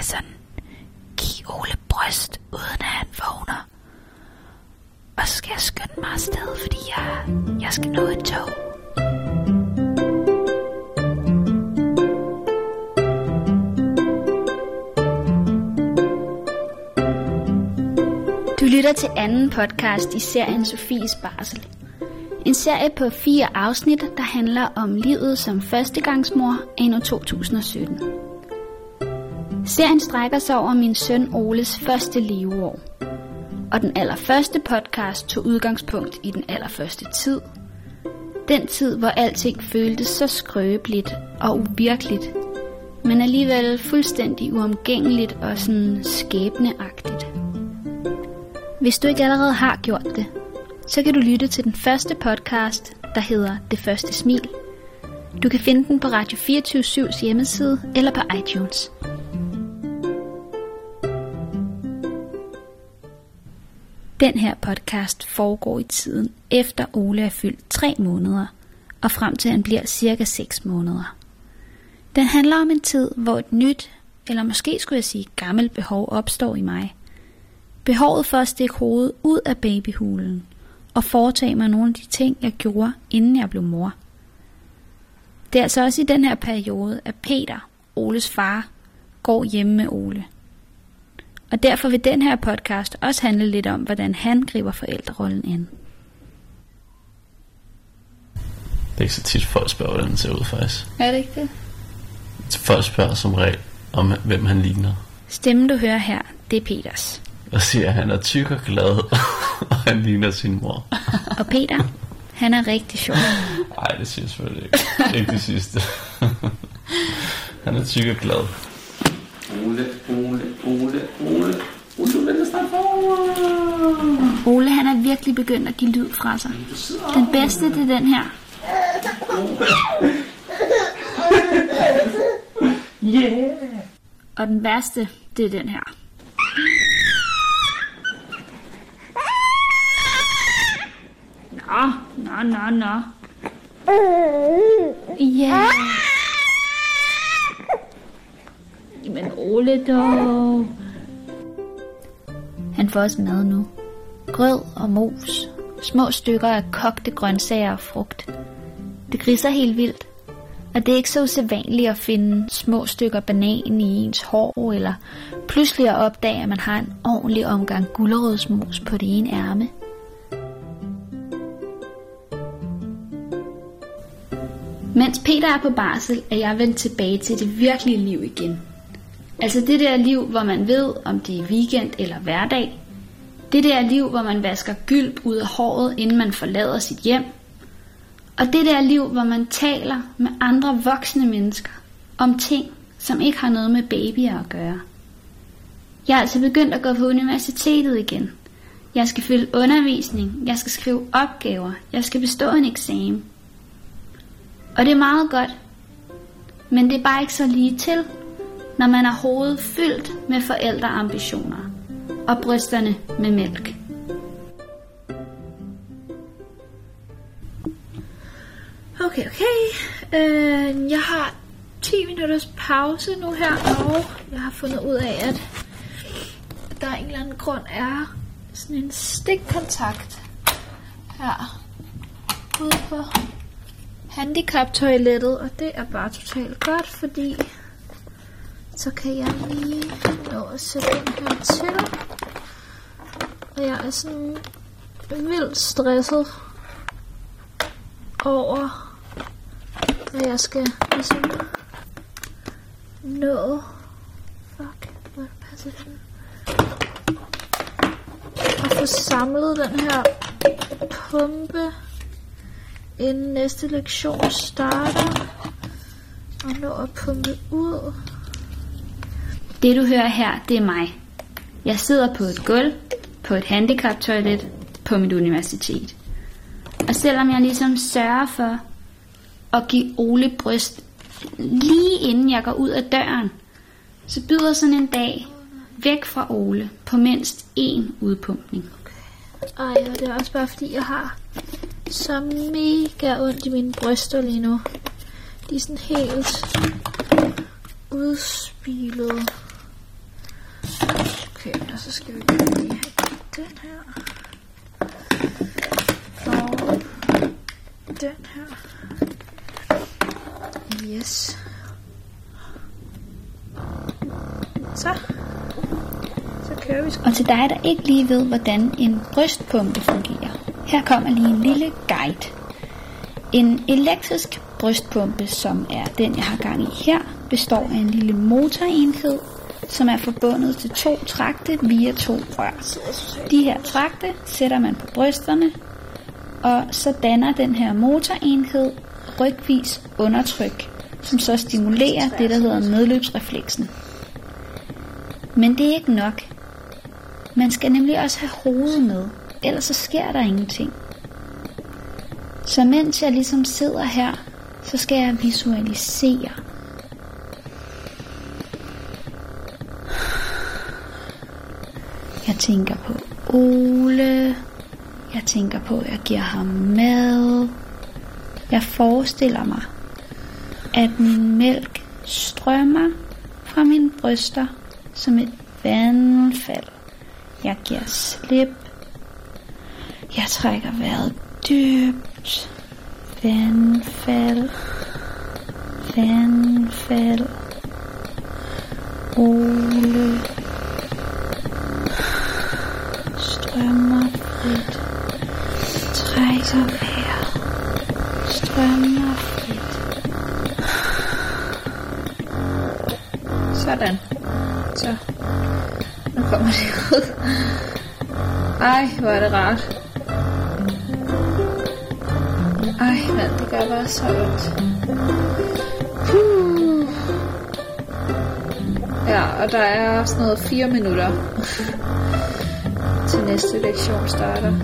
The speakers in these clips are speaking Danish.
skal sådan give Ole bryst, uden at han vågner. Og så skal jeg skynde mig afsted, fordi jeg skal nå et tog. Du lytter til anden podcast i serien Sofies Barsel. En serie på 4 afsnit, der handler om livet som førstegangsmor anno 2017. Serien strækker sig over min søn Oles første leveår. Og den allerførste podcast tog udgangspunkt i den allerførste tid. Den tid, hvor alting føltes så skrøbeligt og uvirkeligt, men alligevel fuldstændig uomgængeligt og sådan skæbneagtigt. Hvis du ikke allerede har gjort det, så kan du lytte til den første podcast, der hedder Det Første Smil. Du kan finde den på Radio 24/7's hjemmeside eller på iTunes. Den her podcast foregår i tiden efter Ole er fyldt 3 måneder, og frem til han bliver cirka 6 måneder. Den handler om en tid, hvor et nyt, eller måske skulle jeg sige gammelt behov opstår i mig. Behovet for at stikke hovedet ud af babyhulen og foretage mig nogle af de ting, jeg gjorde, inden jeg blev mor. Det er altså også i den her periode, at Peter, Oles far, går hjemme med Ole. Og derfor vil den her podcast også handle lidt om, hvordan han griber forældrerollen ind. Det er ikke så tit, folk spørger, hvordan den ser ud faktisk. Er det ikke det? Folk spørger som regel om, hvem han ligner. Stemmen du hører her, det er Peters. Og siger, at han er tyk og glad, og han ligner sin mor. Og Peter, han er rigtig sjov. Nej, det siger jeg selvfølgelig ikke. Ikke det sidste. Han er tyk og glad. Ole venter snart for. Ole, han er virkelig begyndt at give lyd fra sig. Den bedste, det er den her. Yeah. Og den værste, det er den her. Nå. Ja. Men Ole dog. Han får også mad nu. Grød og mos. Små stykker af kogte grøntsager og frugt. Det griser helt vildt. Og det er ikke så usædvanligt at finde små stykker banan i ens hår, eller pludselig at opdage, at man har en ordentlig omgang gulerodsmos på det ene ærme. Mens Peter er på barsel, er jeg vendt tilbage til det virkelige liv igen. Altså det der liv, hvor man ved, om det er weekend eller hverdag. Det der liv, hvor man vasker gylp ud af håret, inden man forlader sit hjem. Og det der liv, hvor man taler med andre voksne mennesker om ting, som ikke har noget med babyer at gøre. Jeg er altså begyndt at gå på universitetet igen. Jeg skal følge undervisning, jeg skal skrive opgaver, jeg skal bestå en eksamen. Og det er meget godt, men det er bare ikke så lige til, når man har hovedet fyldt med forældreambitioner og brysterne med mælk. Okay. Jeg har 10 minutters pause nu her, og jeg har fundet ud af, at der af en eller anden grund er sådan en stikkontakt her ude på handicaptoilettet, og det er bare totalt godt, fordi så kan jeg lige nå at sætte den her til. Og jeg er sådan vildt stresset over, at jeg skal ligesom nå. Fuck, hvor er det passet den? Og få samlet den her pumpe, inden næste lektion starter. Og nå at pumpe ud. Det du hører her, det er mig. Jeg sidder på et gulv, på et handicaptoilet, på mit universitet. Og selvom jeg ligesom sørger for at give Ole bryst lige inden jeg går ud af døren, så byder sådan en dag væk fra Ole på mindst 1 udpumpning. Okay. Ej, og det er også bare fordi jeg har så mega ondt i mine bryster lige nu. De er sådan helt udspilede. skal vi lige have den her. Og den her. Yes. Så kører vi. Og til dig, der ikke lige ved, hvordan en brystpumpe fungerer, her kommer lige en lille guide. En elektrisk brystpumpe, som er den, jeg har gang i her, består af en lille motorenhed, som er forbundet til 2 trakte via 2 rør. De her trakte sætter man på brysterne, og så danner den her motorenhed rygvis undertryk, som så stimulerer det, der hedder medløbsrefleksen. Men det er ikke nok. Man skal nemlig også have hovedet med, ellers så sker der ingenting. Så mens jeg ligesom sidder her, så skal jeg visualisere. Jeg tænker på Ole. Jeg tænker på, at jeg giver ham mad. Jeg forestiller mig, at min mælk strømmer fra mine bryster som et vandfald. Jeg giver slip. Jeg trækker vejret dybt. Vandfald. Vandfald. Ole. Strømmer frit. Trækker vejret. Strømmer frit. Sådan. Så. Nu kommer det ud. Ej, hvor er det rart. Ej, mand, det gør bare så ondt. Ja, og der er sådan noget 4 minutter til næste lektion starter.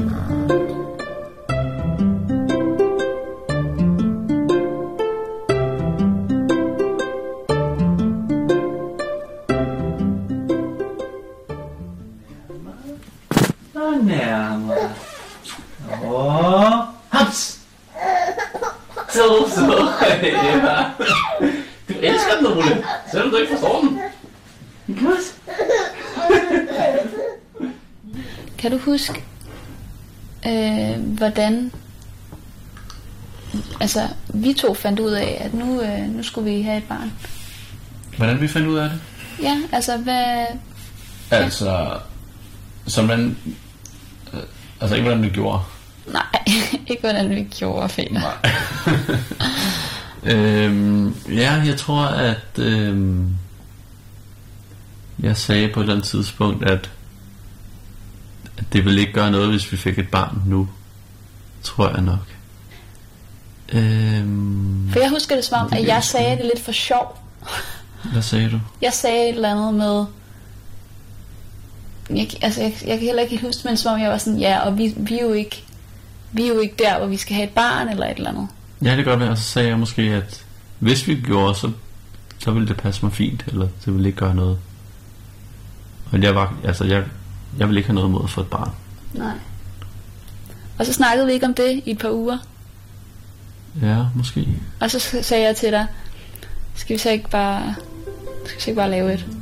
Nærmere. Haps! Så. Ja. Du elsker den, Ole. Selvom du ikke forstår den. Kan du huske, hvordan vi to fandt ud af, at nu skulle vi have et barn? Hvordan vi fandt ud af det? Ja, hvad... Som man... ikke hvordan vi gjorde. Nej, ikke hvordan vi gjorde, Peter. Nej. Jeg tror, at jeg sagde på et eller andet tidspunkt, at det ville ikke gøre noget, hvis vi fik et barn nu. Tror jeg nok. For jeg husker det som om, at jeg sagde det lidt for sjov. Hvad sagde du? Jeg sagde et eller andet med... Jeg kan heller ikke huske, men som om jeg var sådan, ja, og vi er jo ikke der, hvor vi skal have et barn eller et eller andet. Ja, det gør det, og så sagde jeg måske, at hvis vi gjorde, så ville det passe mig fint, eller det ville ikke gøre noget. Og jeg ville ikke have noget imod at få et barn. Nej. Og så snakkede vi ikke om det i et par uger. Ja, måske. Og så sagde jeg til dig, skal vi så ikke bare lave et?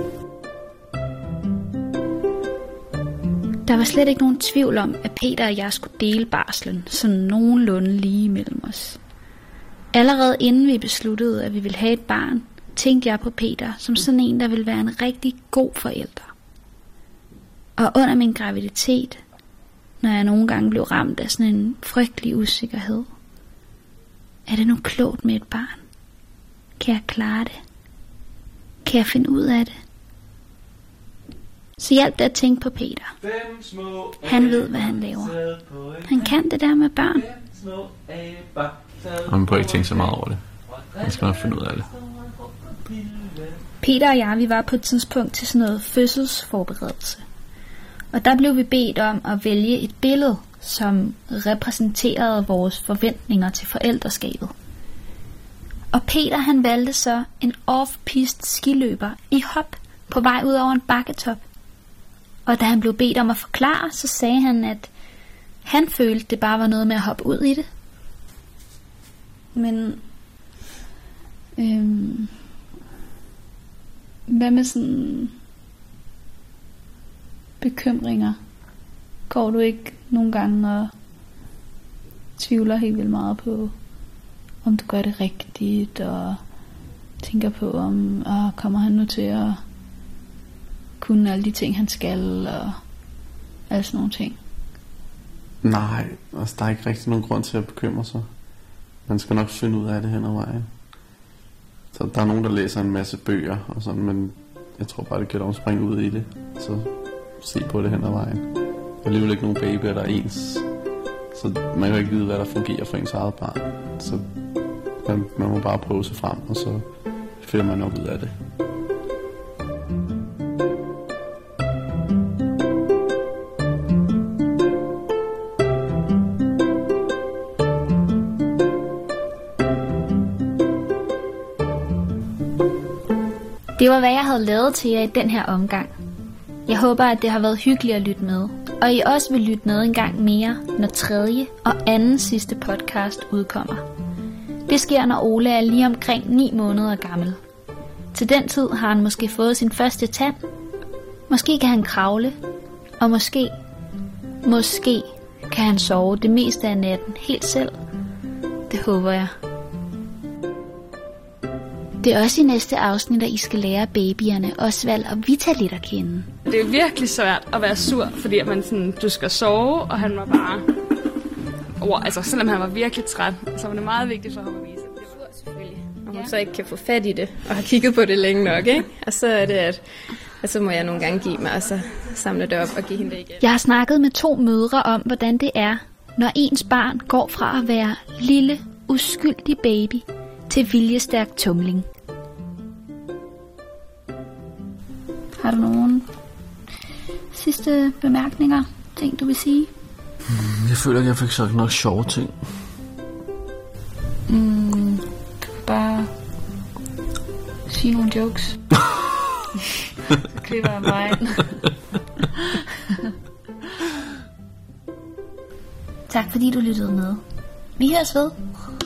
Der var slet ikke nogen tvivl om, at Peter og jeg skulle dele barslen, sådan nogenlunde lige mellem os. Allerede inden vi besluttede, at vi ville have et barn, tænkte jeg på Peter som sådan en, der ville være en rigtig god forælder. Og under min graviditet, når jeg nogle gange blev ramt af sådan en frygtelig usikkerhed, er det nu klogt med et barn? Kan jeg klare det? Kan jeg finde ud af det? Så hjalp det at tænke på Peter. Han ved, hvad han laver. Han kan det der med børn. Man må ikke tænke så meget over det. Man skal nok finde ud af det. Peter og jeg, vi var på et tidspunkt til sådan noget fødselsforberedelse. Og der blev vi bedt om at vælge et billede, som repræsenterede vores forventninger til forældreskabet. Og Peter, han valgte så en off-piste skiløber i hop på vej ud over en bakketop. Og da han blev bedt om at forklare, så sagde han, at han følte, det bare var noget med at hoppe ud i det. Men hvad med sådan bekymringer? Går du ikke nogle gange og tvivler helt vildt meget på, om du gør det rigtigt, og tænker på, om kommer han nu til at kunne alle de ting, han skal, og alle sådan nogle ting? Nej, altså der er ikke rigtig nogen grund til at bekymre sig. Man skal nok finde ud af det hen ad vejen. Så der er nogen, der læser en masse bøger og sådan, men jeg tror bare, det kan springe ud i det. Så se på det hen ad vejen. Der er alligevel ikke nogen babyer, der er ens. Så man kan ikke vide, hvad der fungerer for ens eget barn. Så man må bare prøve sig frem, og så finder man nok ud af det. Det var, hvad jeg havde lavet til jer i den her omgang. Jeg håber, at det har været hyggeligt at lytte med, og I også vil lytte med en gang mere, når tredje og anden sidste podcast udkommer. Det sker, når Ole er lige omkring 9 måneder gammel. Til den tid har han måske fået sin første tand. Måske kan han kravle, og måske kan han sove det meste af natten helt selv. Det håber jeg. Det er også i næste afsnit, at I skal lære babyerne Osvald og Vitalit at kende. Det er virkelig svært at være sur, fordi at man sådan, du skal sove, og han var bare... altså selvom han var virkelig træt, så var det meget vigtigt for ham at vise. Det var selvfølgelig. Og hun så ikke kan få fat i det, og har kigget på det længe nok, ikke? Og så er det, at så må jeg nogle gange give mig, og så samle det op og give hende det igen. Jeg har snakket med 2 mødre om, hvordan det er, når ens barn går fra at være lille, uskyldig baby til viljestærk tumling. Har du nogle sidste bemærkninger, ting du vil sige? Jeg føler, at jeg fik sagt nok sjove ting. Du kan bare sige nogle jokes. Så klipper jeg mig. Tak fordi du lyttede med. Vi høres ved.